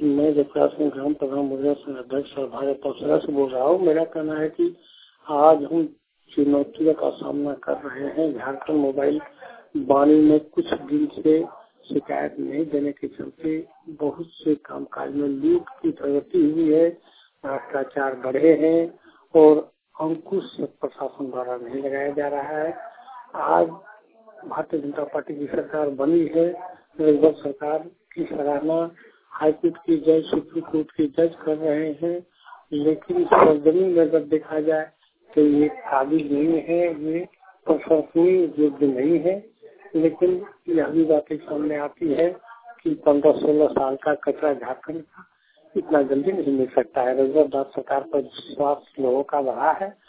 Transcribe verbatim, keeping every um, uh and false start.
मैं जयप्रकाश सिंह ग्राम प्रधान मुद्रा संघ अध्यक्ष और भाजपा पक्षरा से बोल रहा हूँ। मेरा कहना है कि आज हम चुनौतियों का सामना कर रहे हैं। झारखंड मोबाइल वाणी में कुछ दिन से शिकायत नहीं देने के चलते बहुत से कामकाज में लूट की प्रगति हुई है, भ्रष्टाचार बढ़े हैं और अंकुश प्रशासन द्वारा नहीं लगाया जा रहा है। आज भारतीय जनता पार्टी की सरकार बनी है। लगभग सरकार की सराहना हाईकोर्ट की जज, सुप्रीम कोर्ट की जज कर रहे हैं, लेकिन सरजमीन में अगर देखा जाए तो ये काबिल नहीं है, ये प्रशंसनीय योग्य नहीं है। लेकिन यह भी बातें सामने आती है कि पंद्रह सोलह साल का कचरा झारखंड का इतना जल्दी नहीं मिल सकता है। रघुवर दास सरकार पर विश्वास लोगों का बढ़ा है